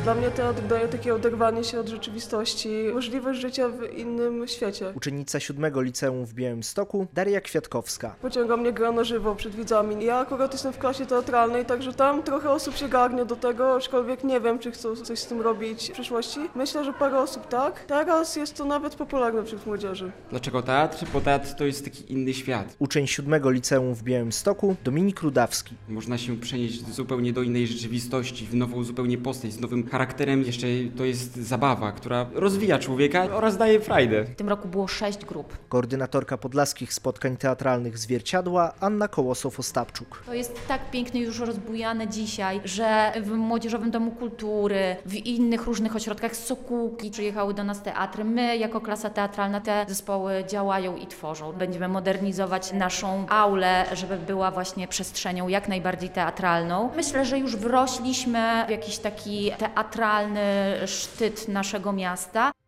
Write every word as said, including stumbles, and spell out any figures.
Dla mnie teatr daje takie oderwanie się od rzeczywistości, możliwość życia w innym świecie. Uczennica siódmego liceum w Białymstoku, Daria Kwiatkowska. Pociąga mnie gra na żywo przed widzami. Ja akurat jestem w klasie teatralnej, także tam trochę osób się garnie do tego, aczkolwiek nie wiem, czy chcą coś z tym robić w przyszłości. Myślę, że parę osób tak. Teraz jest to nawet popularne wśród młodzieży. Dlaczego teatr? Bo teatr to jest taki inny świat. Uczeń siódmego liceum w Białymstoku, Dominik Rudawski. Można się przenieść zupełnie do innej rzeczywistości, w nową zupełnie postać, z nowym charakterem. Jeszcze to jest zabawa, która rozwija człowieka oraz daje frajdę. W tym roku było sześć grup. Koordynatorka podlaskich spotkań teatralnych Zwierciadła, Anna Kołosow-Ostapczuk. To jest tak pięknie już rozbujane dzisiaj, że w Młodzieżowym Domu Kultury, w innych różnych ośrodkach Sokółki przyjechały do nas teatry. My jako klasa teatralna te zespoły działają i tworzą. Będziemy modernizować naszą aulę, żeby była właśnie przestrzenią jak najbardziej teatralną. Myślę, że już wrośliśmy w jakiś taki teatralny sztyt naszego miasta.